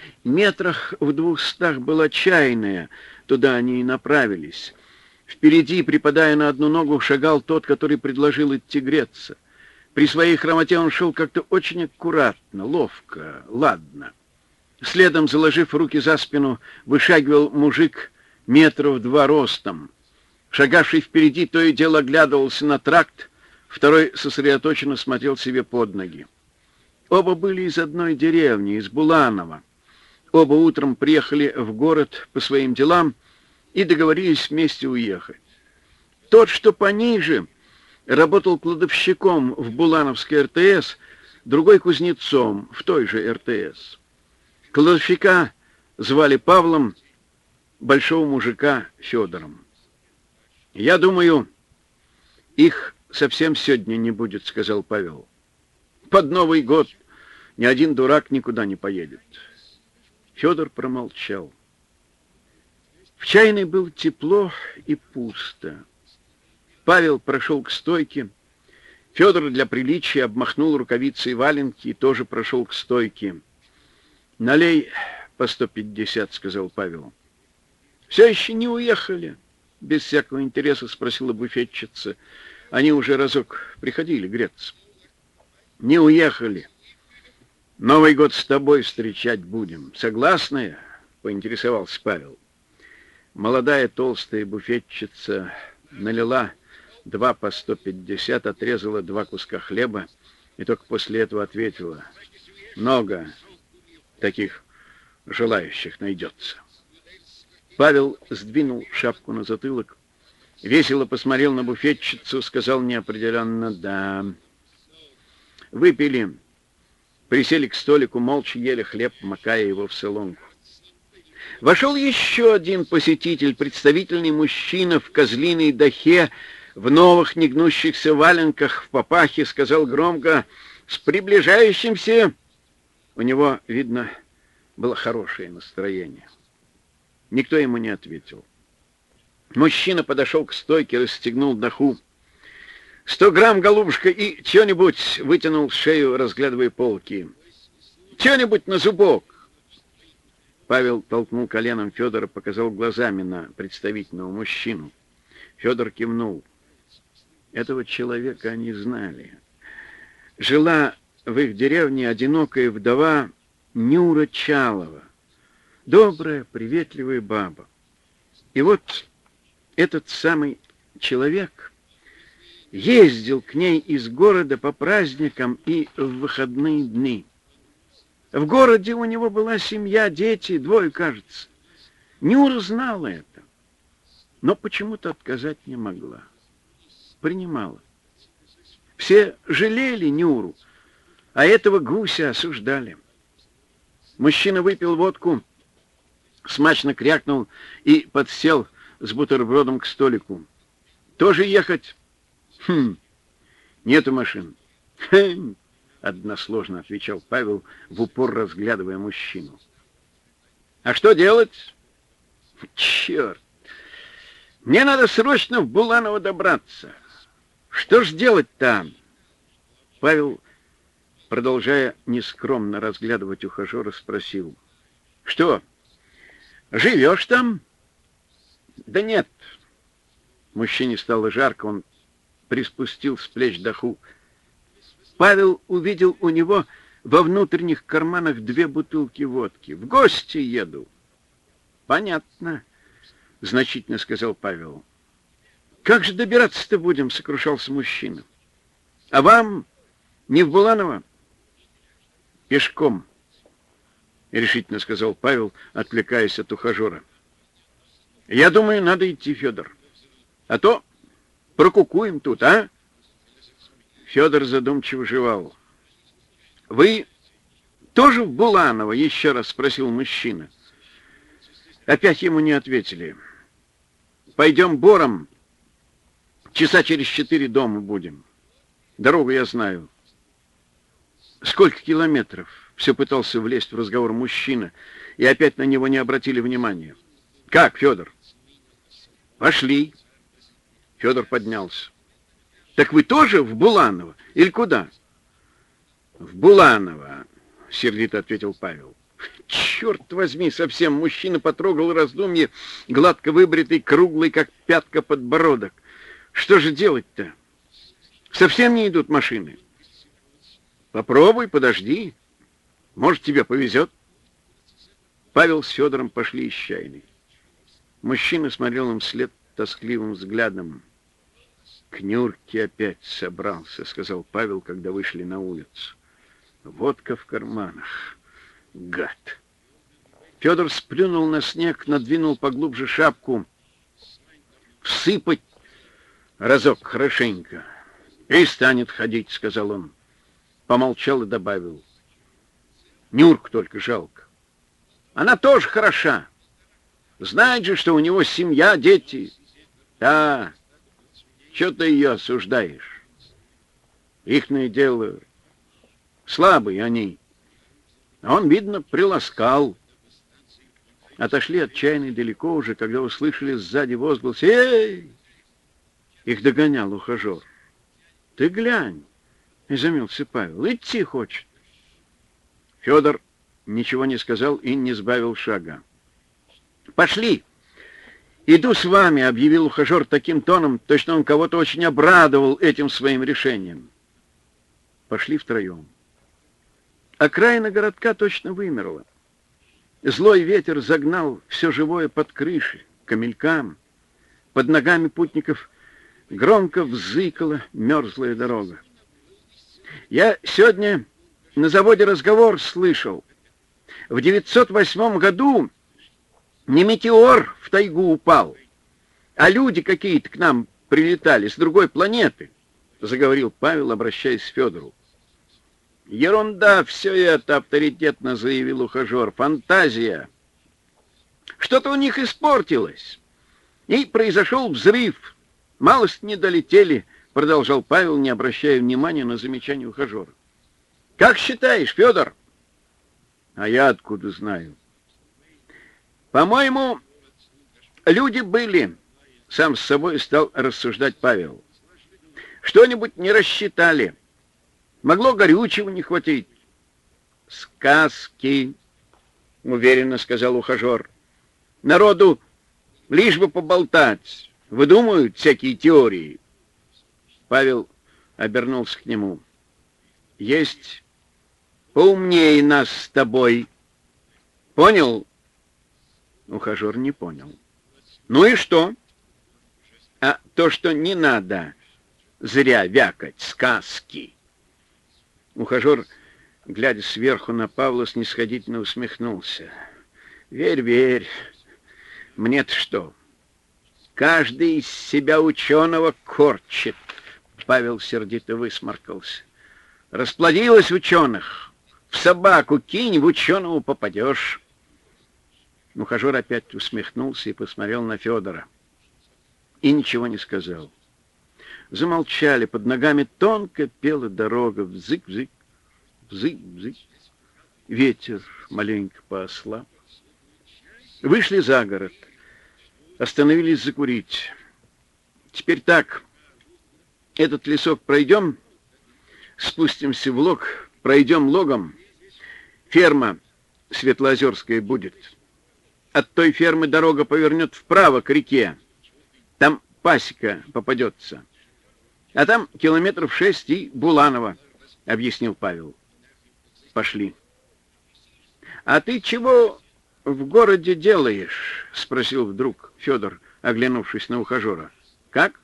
Метрах в двухстах была чайная, туда они и направились. Впереди, припадая на одну ногу, шагал тот, который предложил идти греться. При своей хромоте он шел как-то очень аккуратно, ловко, ладно. Следом, заложив руки за спину, вышагивал мужик метров два ростом. Шагавший впереди то и дело оглядывался на тракт, второй сосредоточенно смотрел себе под ноги. Оба были из одной деревни, из Буланова. Оба утром приехали в город по своим делам и договорились вместе уехать. Тот, что пониже, работал кладовщиком в Булановской эр тэ эс, другой кузнецом в той же эр тэ эс. Кладовщика звали Павлом, большого мужика Федором. «Я думаю, их совсем сегодня не будет», — сказал Павел. «Под Новый год ни один дурак никуда не поедет». Федор промолчал. В чайной было тепло и пусто. Павел прошел к стойке. Федор для приличия обмахнул рукавицей валенки и тоже прошел к стойке. «Налей по сто пятьдесят», — сказал Павел. «Все еще не уехали?» — без всякого интереса спросила буфетчица. Они уже разок приходили греться. «Не уехали. Новый год с тобой встречать будем. Согласная?» — поинтересовался Павел. Молодая толстая буфетчица налила два по сто пятьдесят, отрезала два куска хлеба и только после этого ответила: «Много таких желающих найдется». Павел сдвинул шапку на затылок, весело посмотрел на буфетчицу, сказал неопределенно «да». Выпили, присели к столику, молча ели хлеб, макая его в соломку. Вошел еще один посетитель, представительный мужчина в козлиной дахе, в новых негнущихся валенках, в папахе, сказал громко: «С приближающимся!» У него, видно, было хорошее настроение. Никто ему не ответил. Мужчина подошел к стойке, расстегнул даху. «Сто грамм, голубушка, и чего-нибудь», — вытянул шею, разглядывая полки. «Чего-нибудь на зубок». Павел толкнул коленом Федора, показал глазами на представительного мужчину. Федор кивнул. Этого человека они знали. Жила в их деревне одинокая вдова Нюра Чалова. Добрая, приветливая баба. И вот этот самый человек ездил к ней из города по праздникам и в выходные дни. В городе у него была семья, дети, двое, кажется. Нюра знала это, но почему-то отказать не могла. Принимала. Все жалели Нюру, а этого гуся осуждали. Мужчина выпил водку, смачно крякнул и подсел с бутербродом к столику. «Тоже ехать?» «Хм, нету машин». «Хм», — односложно отвечал Павел, в упор разглядывая мужчину. «А что делать?» «Черт! Мне надо срочно в Буланово добраться. Что ж делать там?» Павел, продолжая нескромно разглядывать ухажера, спросил: «Что, живешь там?» «Да нет». Мужчине стало жарко, он приспустил с плеч даху. Павел увидел у него во внутренних карманах две бутылки водки. «В гости еду». «Понятно», — значительно сказал Павел. «Как же добираться-то будем?» — сокрушался мужчина. «А вам не в Буланово?» «Пешком», — решительно сказал Павел, отвлекаясь от ухажера. «Я думаю, надо идти, Федор. А то прокукуем тут, а?» Федор задумчиво жевал. «Вы тоже в Буланово?» — еще раз спросил мужчина. Опять ему не ответили. «Пойдем бором. Часа через четыре дома будем. Дорогу я знаю». «Сколько километров?» — все пытался влезть в разговор мужчина, и опять на него не обратили внимания. «Как, Федор?» «Пошли». Федор поднялся. «Так вы тоже в Буланово? Или куда?» «В Буланово», — сердито ответил Павел. Черт возьми, совсем мужчина потрогал раздумье, гладко выбритый, круглый, как пятка подбородок. Что же делать-то? Совсем не идут машины. Попробуй, подожди. Может, тебе повезет. Павел с Федором пошли из чайной. Мужчина смотрел им вслед тоскливым взглядом. «К Нюрке опять собрался», — сказал Павел, когда вышли на улицу. «Водка в карманах. Гад!» Федор сплюнул на снег, надвинул поглубже шапку. «Всыпать разок хорошенько. И станет ходить», — сказал он. Помолчал и добавил. «Нюрку только жалко. Она тоже хороша. Знает же, что у него семья, дети. Да, что ты ее осуждаешь? Ихное дело, слабые они. А он, видно, приласкал». Отошли от чайной далеко уже, когда услышали сзади возглас: «Эй!» Их догонял ухажер. «Ты глянь!» — изумился Павел. «Идти хочет». Федор ничего не сказал и не сбавил шага. «Пошли! Иду с вами», — объявил ухажер таким тоном, точно он кого-то очень обрадовал этим своим решением. Пошли втроем. Окраина городка точно вымерла. Злой ветер загнал все живое под крыши, к камелькам. Под ногами путников громко взыкала мерзлая дорога. Я сегодня на заводе разговор слышал. В девятьсот восьмом году не метеор в тайгу упал, а люди какие-то к нам прилетали с другой планеты, заговорил Павел, обращаясь к Федору. «Ерунда все это», — авторитетно заявил ухажер. «Фантазия. Что-то у них испортилось. И произошел взрыв. Малость не долетели», — продолжал Павел, не обращая внимания на замечание ухажера. «Как считаешь, Федор?» «А я откуда знаю?» «По-моему, люди были», — сам с собой стал рассуждать Павел. «Что-нибудь не рассчитали. Могло горючего не хватить». «Сказки», — уверенно сказал ухажер. «Народу лишь бы поболтать. Выдумывают всякие теории». Павел обернулся к нему. «Есть поумнее нас с тобой. Понял?» Ухажер не понял. «Ну и что?» «А то, что не надо зря вякать сказки». Ухажер, глядя сверху на Павла, снисходительно усмехнулся. «Верь, верь. Мне-то что? Каждый из себя ученого корчит». Павел сердито высморкался. «Расплодилось ученых. В собаку кинь, в ученого попадешь». Ухажер опять усмехнулся и посмотрел на Федора. И ничего не сказал. Замолчали, под ногами тонко пела дорога. Взык-взык, взык-взык. Ветер маленько поослаб. Вышли за город. Остановились закурить. «Теперь так. Этот лесок пройдем, спустимся в лог, пройдем логом. Ферма Светлоозерская будет. От той фермы дорога повернет вправо к реке. Там пасека попадется. А там километров шесть и Буланово», — объяснил Павел. «Пошли». «А ты чего в городе делаешь?» — спросил вдруг Федор, оглянувшись на ухажера. «Как?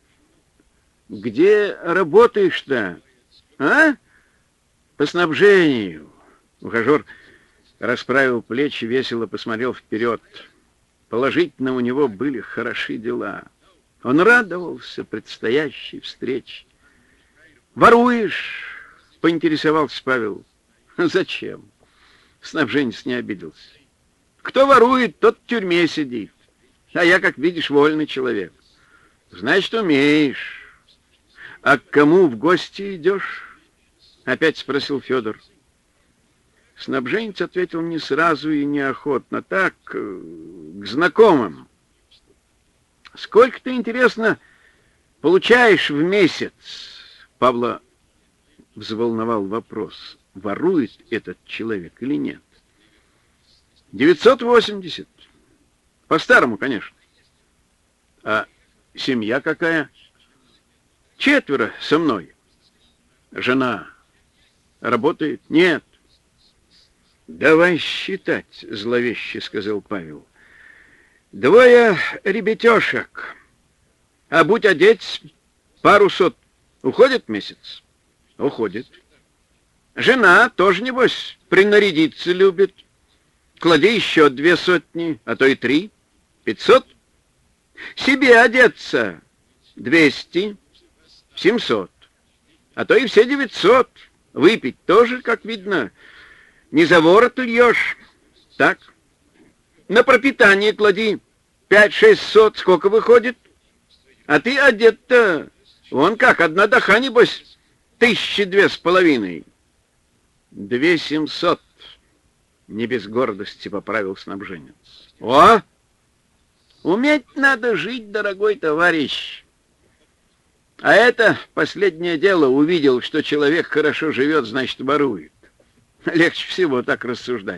Где работаешь-то? А? По снабжению». Ухажер расправил плечи, весело посмотрел вперед. Положительно у него были хороши дела. Он радовался предстоящей встрече. «Воруешь?» — поинтересовался Павел. «Зачем?» — снабженец не обиделся. «Кто ворует, тот в тюрьме сидит. А я, как видишь, вольный человек. Значит, умеешь. А к кому в гости идешь?» — опять спросил Федор. Снабженец ответил не сразу и неохотно. «Так, к знакомым». «Сколько ты, интересно, получаешь в месяц?» Павла взволновал вопрос, ворует этот человек или нет. девятьсот восемьдесят. По-старому, конечно. А семья какая? Четверо со мной. Жена работает? Нет. Давай считать, зловеще сказал Павел. Двое ребятешек. А будь одеть, пару сот. Уходит месяц? Уходит. Жена тоже, небось, принарядиться любит. Клади еще две сотни, а то и три. Пятьсот. Себе одеться. Двести. Семьсот. А то и все девятьсот. Выпить тоже, как видно, не за ворот льешь. Так. На пропитание клади. Пять-шесть сот. Сколько выходит? А ты одет-то... Вон как, одна даха, небось, тысячи две с половиной. Две семьсот. Не без гордости поправил снабженец. О! Уметь надо жить, дорогой товарищ. А это последнее дело. Увидел, что человек хорошо живет, значит, ворует. Легче всего так рассуждать.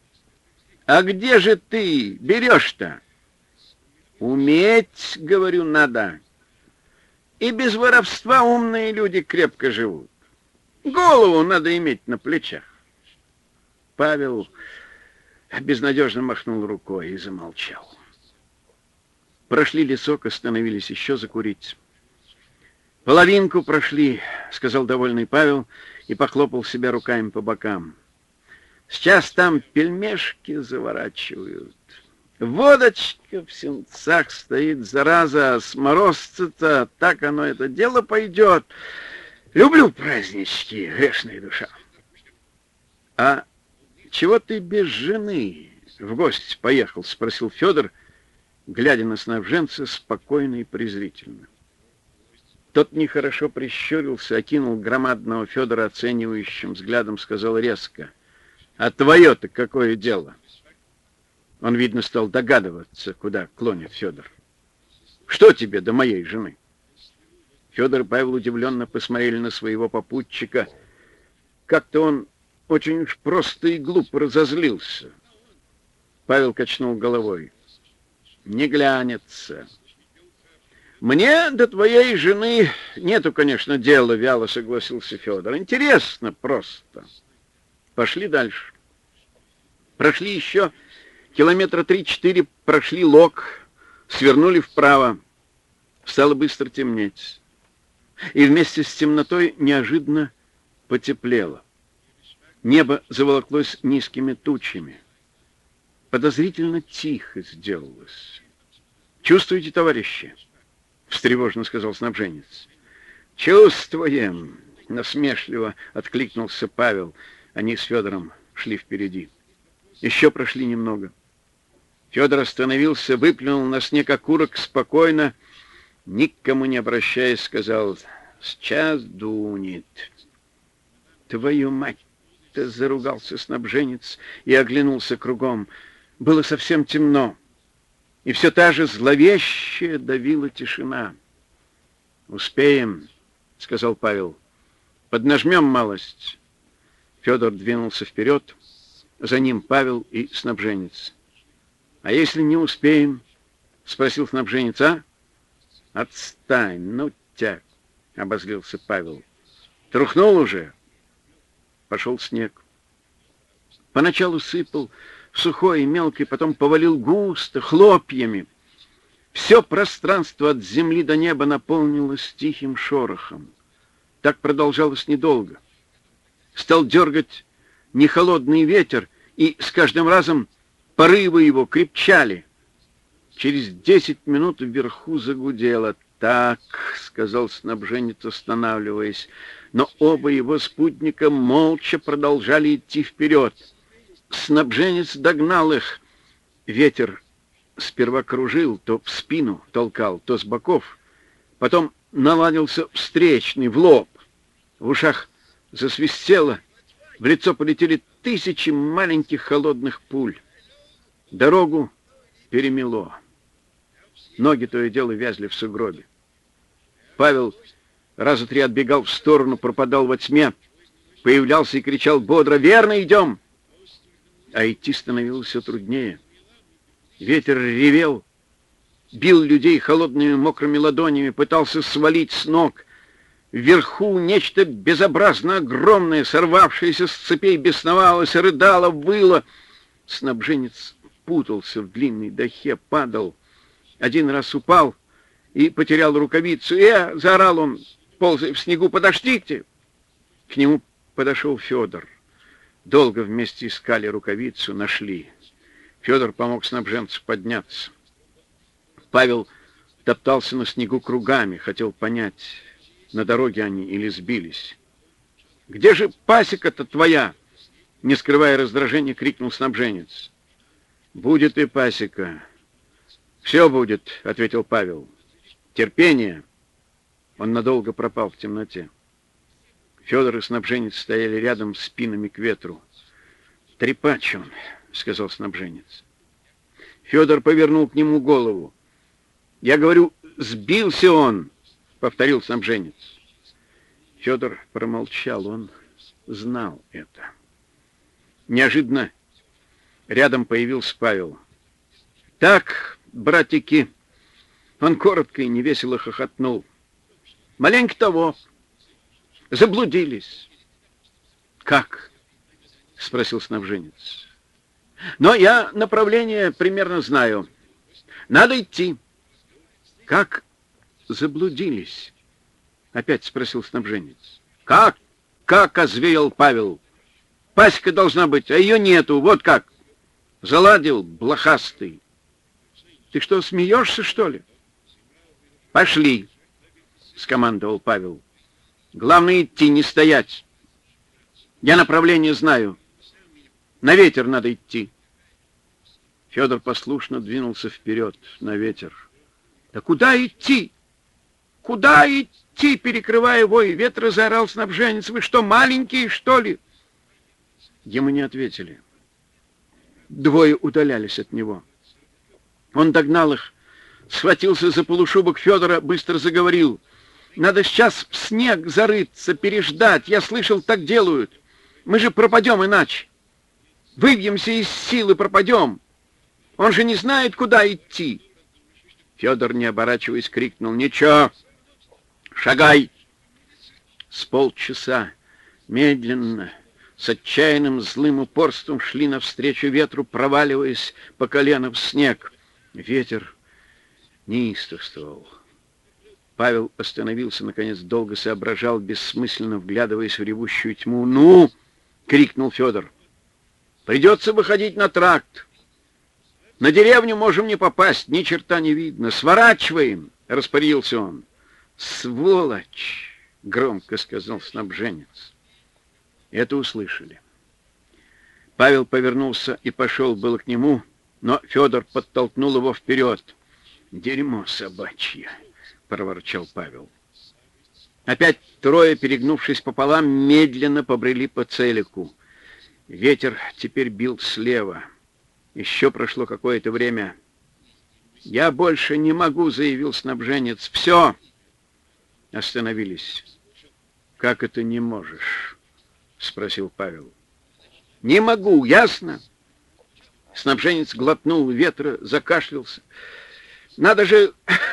А где же ты берешь-то? Уметь, говорю, надо. И без воровства умные люди крепко живут. Голову надо иметь на плечах. Павел безнадежно махнул рукой и замолчал. Прошли лесок, остановились еще закурить. «Половинку прошли», — сказал довольный Павел и похлопал себя руками по бокам. «Сейчас там пельмешки заворачивают. Водочка в сенцах стоит, зараза, а с морозца-то так оно это дело пойдет. Люблю празднички, грешная душа». «А чего ты без жены в гости поехал?» — спросил Федор, глядя на снабженца спокойно и презрительно. Тот нехорошо прищурился, окинул громадного Федора оценивающим взглядом, сказал резко: «А твое-то какое дело?» Он, видно, стал догадываться, куда клонит Федор. «Что тебе до моей жены?» Федор и Павел удивленно посмотрели на своего попутчика. Как-то он очень уж просто и глупо разозлился. Павел качнул головой. «Не глянется». «Мне до твоей жены нету, конечно, дела», — вяло согласился Федор. «Интересно просто». Пошли дальше. Прошли еще километра три-четыре, прошли лог, свернули вправо. Стало быстро темнеть. И вместе с темнотой неожиданно потеплело. Небо заволоклось низкими тучами. Подозрительно тихо сделалось. «Чувствуете, товарищи?» — встревоженно сказал снабженец. «Чувствуем!» — насмешливо откликнулся Павел. Они с Федором шли впереди. Еще прошли немного. Федор остановился, выплюнул на снег окурок, спокойно, никому не обращаясь, сказал: «Сейчас дунет». «Твою мать!» — заругался снабженец и оглянулся кругом. Было совсем темно. И все та же зловещая давила тишина. «Успеем», — сказал Павел. «Поднажмем малость». Федор двинулся вперед, за ним Павел и снабженец. «А если не успеем?» — спросил снабженец. «А? Отстань, ну тя!» — обозлился Павел. «Трухнул уже?» Пошел снег. Поначалу сыпал сухой и мелкий, потом повалил густо, хлопьями. Все пространство от земли до неба наполнилось тихим шорохом. Так продолжалось недолго. Стал дергать нехолодный ветер, и с каждым разом порывы его крепчали. Через десять минут вверху загудело. «Так», — сказал снабженец, останавливаясь, но оба его спутника молча продолжали идти вперед. Снабженец догнал их. Ветер сперва кружил, то в спину толкал, то с боков. Потом наладился встречный, в лоб. В ушах засвистело, в лицо полетели тысячи маленьких холодных пуль. Дорогу перемело. Ноги то и дело вязли в сугробе. Павел раза три отбегал в сторону, пропадал во тьме, появлялся и кричал бодро: «Верно идем!» а идти становилось все труднее. Ветер ревел, бил людей холодными мокрыми ладонями, пытался свалить с ног. Вверху нечто безобразно огромное, сорвавшееся с цепей, бесновалось, рыдало, выло. Снабженец путался в длинной дахе, падал. Один раз упал и потерял рукавицу. «Э!» — заорал он, ползая в снегу. «Подождите!» К нему подошел Федор. Долго вместе искали рукавицу, нашли. Федор помог снабженцу подняться. Павел топтался на снегу кругами, хотел понять, на дороге они или сбились. «Где же пасека-то твоя?» — не скрывая раздражения, крикнул снабженец. «Будет и пасека. Все будет», — ответил Павел. «Терпение». Он надолго пропал в темноте. Федор и снабженец стояли рядом спинами к ветру. «Трепач он», — сказал снабженец. Федор повернул к нему голову. «Я говорю, сбился он», — повторил снабженец. Федор промолчал, он знал это. Неожиданно рядом появился Павел. «Так, братики», — он коротко и невесело хохотнул. «Маленько того. Заблудились». «Как?» — спросил снабженец. «Но я направление примерно знаю. Надо идти». «Как заблудились?» — опять спросил снабженец. «Как? Как?» — озвеял Павел. «Пасека должна быть, а ее нету. Вот как. Заладил, блохастый». «Ты что, смеешься, что ли?» «Пошли», — скомандовал Павел. «Главное идти, не стоять. Я направление знаю. На ветер надо идти». Федор послушно двинулся вперед, на ветер. «Да куда идти? Куда идти?» — перекрывая вой ветра, заорал снабженец. «Вы что, маленькие, что ли?» Ему не ответили. Двое удалялись от него. Он догнал их, схватился за полушубок Федора, быстро заговорил. «Надо сейчас в снег зарыться, переждать. Я слышал, так делают. Мы же пропадем иначе. Выбьемся из силы, пропадем. Он же не знает, куда идти». Федор, не оборачиваясь, крикнул: «Ничего, шагай!» С полчаса медленно, с отчаянным злым упорством шли навстречу ветру, проваливаясь по колено в снег. Ветер неистовствовал. Павел остановился, наконец, долго соображал, бессмысленно вглядываясь в ревущую тьму. «Ну!» — крикнул Федор. «Придется выходить на тракт. На деревню можем не попасть, ни черта не видно. Сворачиваем!» — распорядился он. «Сволочь!» — громко сказал снабженец. Это услышали. Павел повернулся и пошел было к нему, но Федор подтолкнул его вперед. «Дерьмо собачье!» — проворчал Павел. Опять трое, перегнувшись пополам, медленно побрели по целику. Ветер теперь бил слева. Еще прошло какое-то время. «Я больше не могу», — заявил снабженец. «Все!» Остановились. «Как это не можешь?» — спросил Павел. «Не могу, ясно?» Снабженец глотнул ветра, закашлялся. «Надо же...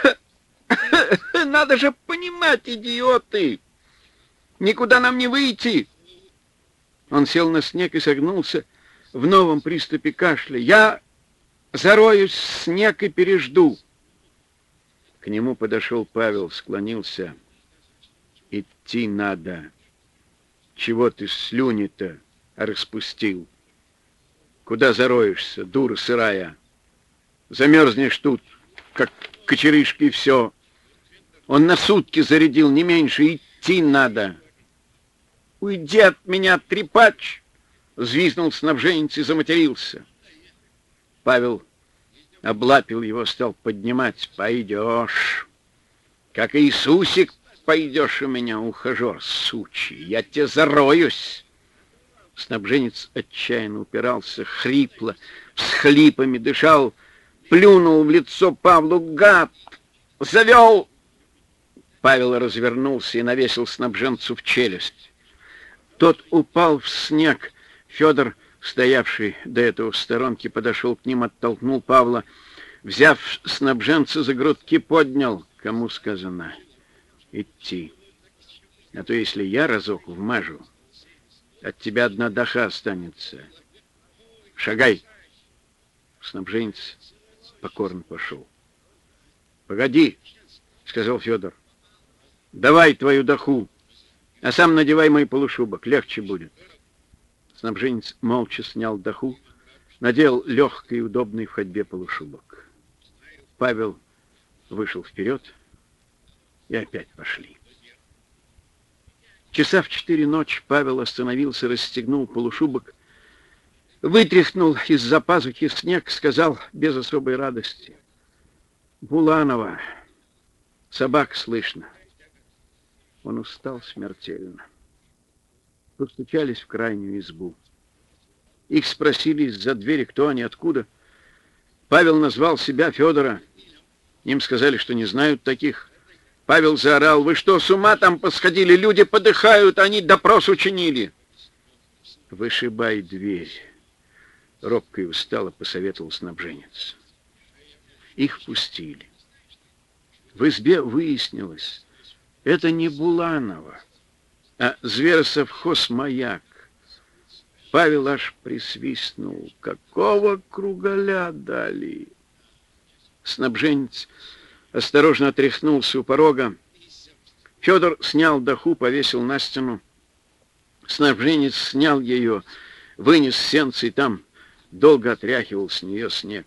Надо же понимать, идиоты! Никуда нам не выйти!» Он сел на снег и согнулся в новом приступе кашля. «Я зароюсь в снег и пережду». К нему подошел Павел, склонился. «Идти надо. Чего ты слюни-то распустил? Куда зароешься, дура сырая? Замерзнешь тут, как кочерышки, и все. Он на сутки зарядил, не меньше. Идти надо». «Уйди от меня, трепач!» — взвизнул снабженец и заматерился. Павел облапил его, стал поднимать. «Пойдешь, как Иисусик, пойдешь у меня, ухажер сучий, я тебе зароюсь». Снабженец отчаянно упирался, хрипло, всхлипами дышал, плюнул в лицо Павлу. «Гад! Завел!» Павел развернулся и навесил снабженцу в челюсть. Тот упал в снег. Федор стоявший до этого в сторонке, подошел к ним, оттолкнул Павла, взяв снабженца за грудки, поднял. Кому сказано идти? А то, если я разок вмажу, от тебя одна даха останется. Шагай. Снабженец покорно пошел. Погоди, сказал Федор. Давай твою даху, а сам надевай мой полушубок, легче будет. Снабженец молча снял даху, надел легкий и удобный в ходьбе полушубок. Павел вышел вперед, и опять пошли. Часа в четыре ночи Павел остановился, расстегнул полушубок, вытряхнул из-за пазухи снег, сказал без особой радости: «Буланова, собак слышно». Он устал смертельно. Постучались в крайнюю избу. Их спросили из-за двери, кто они, откуда. Павел назвал себя, Федора. Им сказали, что не знают таких. Павел заорал: «Вы что, с ума там посходили? Люди подыхают, они допрос учинили». «Вышибай дверь», — робко и устало посоветовал снабженец. Их впустили. В избе выяснилось, это не Буланова, а Зверосовхоз «Маяк». Павел аж присвистнул. Какого кругаля дали? Снабженец осторожно отряхнулся у порога. Федор снял даху, повесил на стену. Снабженец снял ее, вынес сенцы и там долго отряхивал с нее снег.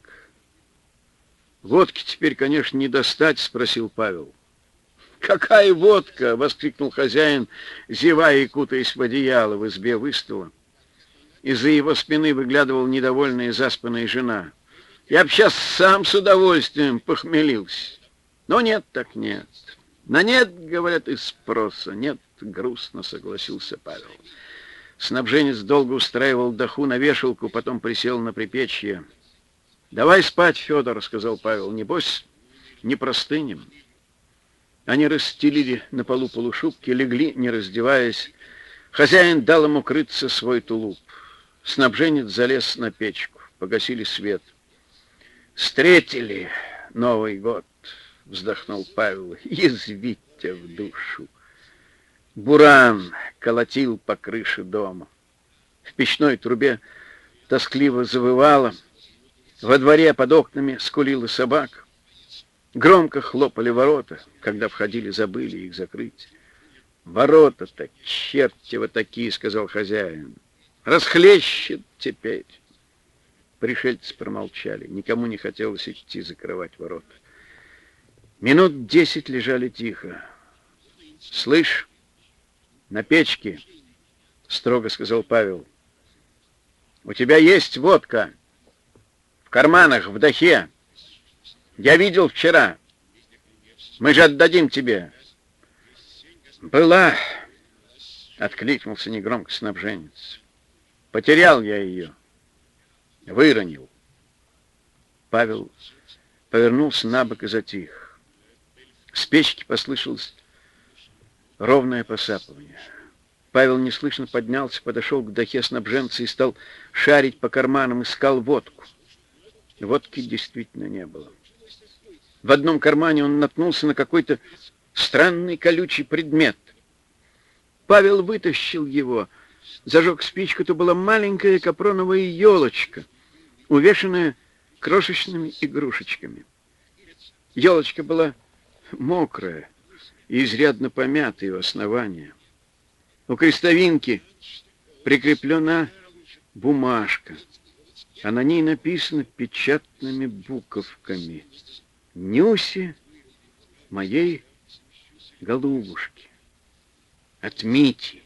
«Водки теперь, конечно, не достать?» — спросил Павел. «Какая водка!» — воскликнул хозяин, зевая и кутаясь в одеяло в избе выстола. Из-за его спины выглядывала недовольная заспанная жена. «Я б сейчас сам с удовольствием похмелился. Но нет так нет. На нет, говорят, и спроса. Нет, грустно», — согласился Павел. Снабженец долго устраивал даху на вешалку, потом присел на припечье. «Давай спать, Федор», — сказал Павел. «Небось, не простынем». Они расстелили на полу полушубки, легли, не раздеваясь. Хозяин дал ему крыться свой тулуп. Снабженец залез на печку. Погасили свет. «Встретили Новый год», — вздохнул Павел. «Язвите в душу». Буран колотил по крыше дома. В печной трубе тоскливо завывало. Во дворе под окнами скулила собака. Громко хлопали ворота, когда входили, забыли их закрыть. «Ворота-то чертево такие», — сказал хозяин. «Расхлещет теперь». Пришельцы промолчали. Никому не хотелось идти закрывать ворота. Минут десять лежали тихо. «Слышь, на печке», — строго сказал Павел, — «у тебя есть водка в карманах, в дахе. Я видел вчера. Мы же отдадим тебе». «Была», — откликнулся негромко снабженец. «Потерял я ее. Выронил». Павел повернулся на бок и затих. С печки послышалось ровное посапывание. Павел неслышно поднялся, подошел к дахе снабженца и стал шарить по карманам, искал водку. Водки действительно не было. В одном кармане он наткнулся на какой-то странный колючий предмет. Павел вытащил его, зажег спичку, то была маленькая капроновая елочка, увешанная крошечными игрушечками. Елочка была мокрая и изрядно помятая у основания. У крестовинки прикреплена бумажка, а на ней написано печатными буковками: «Нюсе моей голубушки, от Мити».